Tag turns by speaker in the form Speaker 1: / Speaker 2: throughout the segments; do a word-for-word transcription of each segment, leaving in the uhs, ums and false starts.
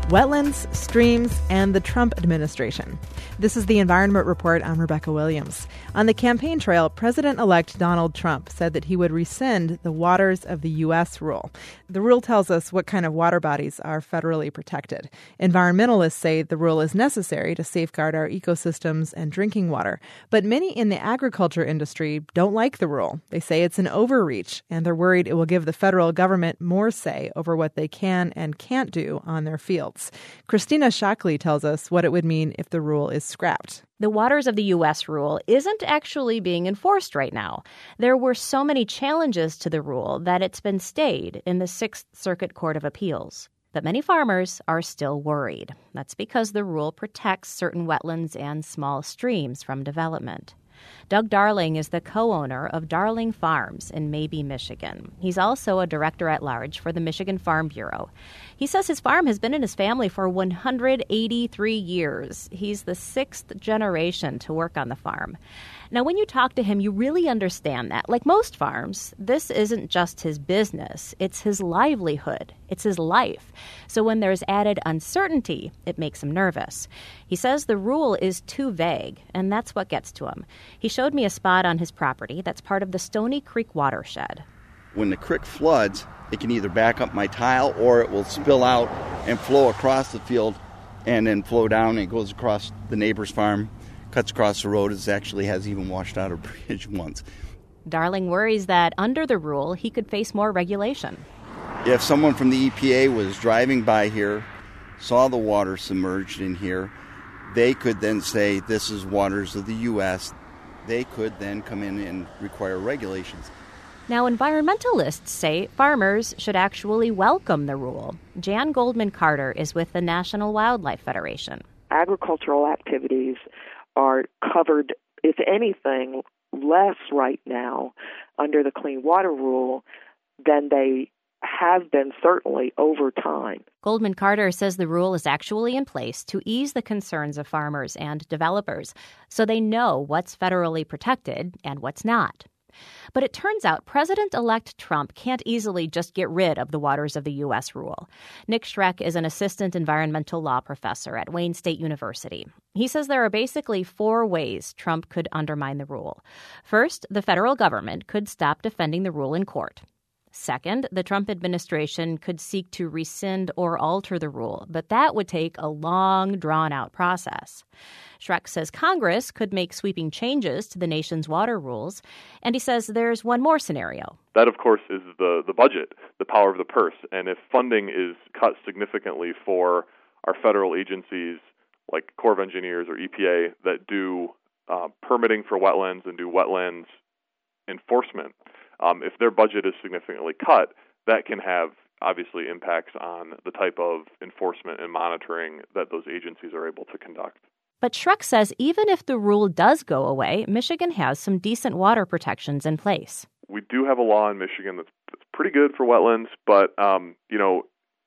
Speaker 1: wetlands, streams, and the Trump administration. This is the Environment Report. I'm Rebecca Williams. On the campaign trail, President-elect Donald Trump said that he would rescind the Waters of the U S rule. The rule tells us what kind of water bodies are federally protected. Environmentalists say the rule is necessary to safeguard our ecosystems and drinking water. But many in the agriculture industry don't like the rule. They say it's an overreach, and they're worried it will give the federal government more say over what they can and can't do on their fields. Christina Shockley tells us what it would mean if the rule is scrapped.
Speaker 2: The Waters of the U S rule isn't actually being enforced right now. There were so many challenges to the rule that it's been stayed in the Sixth Circuit Court of Appeals. But many farmers are still worried. That's because the rule protects certain wetlands and small streams from development. Doug Darling is the co-owner of Darling Farms in Mabee, Michigan. He's also a director-at-large for the Michigan Farm Bureau. He says his farm has been in his family for one hundred eighty-three years. He's the sixth generation to work on the farm. Now, when you talk to him, you really understand that. Like most farms, this isn't just his business. It's his livelihood. It's his life. So when there's added uncertainty, it makes him nervous. He says the rule is too vague, and that's what gets to him. He showed me a spot on his property that's part of the Stony Creek watershed.
Speaker 3: When the creek floods, it can either back up my tile or it will spill out and flow across the field and then flow down and it goes across the neighbor's farm. Cuts across the road. It actually has even washed out a bridge once.
Speaker 2: Darling worries that under the rule, he could face more regulation.
Speaker 3: If someone from the E P A was driving by here, saw the water submerged in here, they could then say, this is waters of the U S They could then come in and require regulations.
Speaker 2: Now, environmentalists say farmers should actually welcome the rule. Jan Goldman Carter is with the National Wildlife Federation.
Speaker 4: Agricultural activities are covered, if anything, less right now under the Clean Water Rule than they have been certainly over time.
Speaker 2: Goldman Carter says the rule is actually in place to ease the concerns of farmers and developers so they know what's federally protected and what's not. But it turns out President-elect Trump can't easily just get rid of the Waters of the U S rule. Nick Schreck is an assistant environmental law professor at Wayne State University. He says there are basically four ways Trump could undermine the rule. First, the federal government could stop defending the rule in court. Second, the Trump administration could seek to rescind or alter the rule, but that would take a long, drawn-out process. Schreck says Congress could make sweeping changes to the nation's water rules, and he says there's one more scenario.
Speaker 5: That, of course, is the, the budget, the power of the purse. And if funding is cut significantly for our federal agencies like Corps of Engineers or E P A that do uh, permitting for wetlands and do wetlands enforcement, Um, if their budget is significantly cut, that can have, obviously, impacts on the type of enforcement and monitoring that those agencies are able to conduct.
Speaker 2: But Schreck says even if the rule does go away, Michigan has some decent water protections in place.
Speaker 5: We do have a law in Michigan that's, that's pretty good for wetlands, but, um, you know,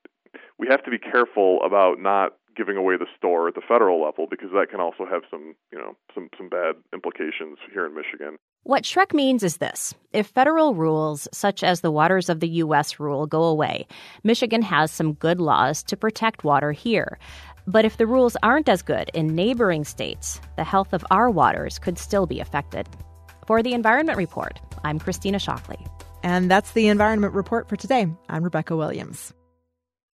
Speaker 5: we have to be careful about not giving away the store at the federal level because that can also have some, you know, some, some bad implications here in Michigan.
Speaker 2: What Schreck means is this. If federal rules, such as the Waters of the U S rule, go away, Michigan has some good laws to protect water here. But if the rules aren't as good in neighboring states, the health of our waters could still be affected. For the Environment Report, I'm Christina Shockley.
Speaker 1: And that's the Environment Report for today. I'm Rebecca Williams.